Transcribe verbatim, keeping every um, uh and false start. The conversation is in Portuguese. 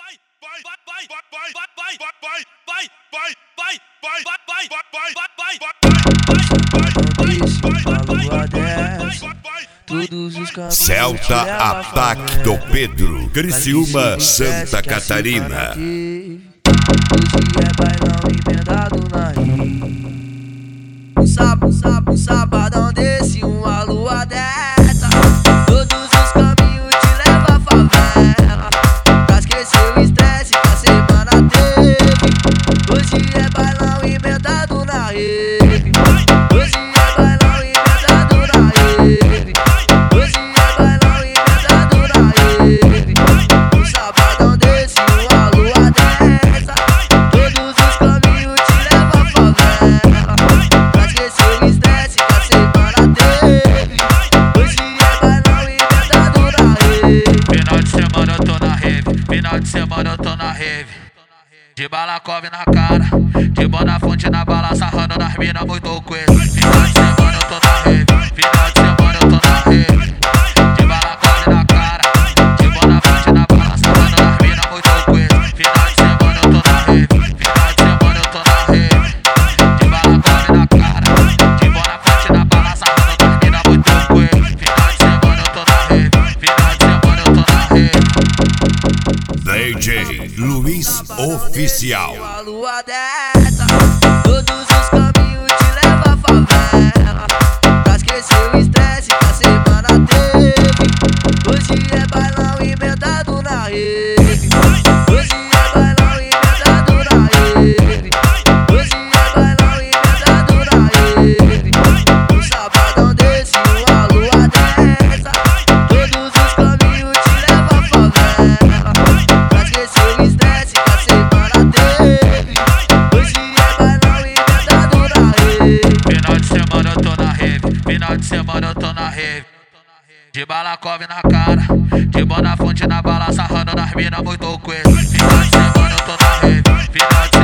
Celta Ataque do Pedro, Criciúma, Santa Catarina. Hoje é bailão emendado na rio. Um sábado, sábado, sabadão desse, uma lua dessa. Todos os caminhos te levam à favela, pra esquecer o estresse que a semana teve. Hoje é bailão emendado na rave. Hoje é bailão emendado na rave. Hoje é bailão emendado na rave. Um sabadão desse, uma lua dessa. Todos os caminhos te levam à favela, pra esquecer o estresse que a semana teve. Hoje é bailão emendado na rave. Final de semana eu tô na rave, final de semana eu tô na rave. De balacove na cara, de Bonafonte na bala, sarrando nas minas muito coelho. Final de semana eu tô na rave, final de semana eu tô na rave. De balacove na cara, de Bonafonte na bala, sarrando nas minas muito coelho. Final de semana eu tô na rave, final de semana eu tô na rave. De balacove na cara, de Bonafonte na bala, sarrando nas minas muito coelho. Final de semana eu tô na rave, final de semana eu tô na rave. D J Luiz Oficial. Uma lua dessa, todos os caminhos te levam à favela, pra esquecer o estresse que a semana teve. Hoje é bailão emendado na rave. Hoje é bailão emendado na rave. Hoje é bailão emendado na rave. Um sabadão desse, uma lua dessa. Todos os caminhos te levam à favela, pra esquecer o estresse que a semana teve. Hoje é bailão emendado na rave. Final de semana eu tô na rave, final de semana eu tô na rave. De balacove na cara, de Bonafonte na bala, sarrando nas minas muito coelho. Final de semana eu tô na rave, final de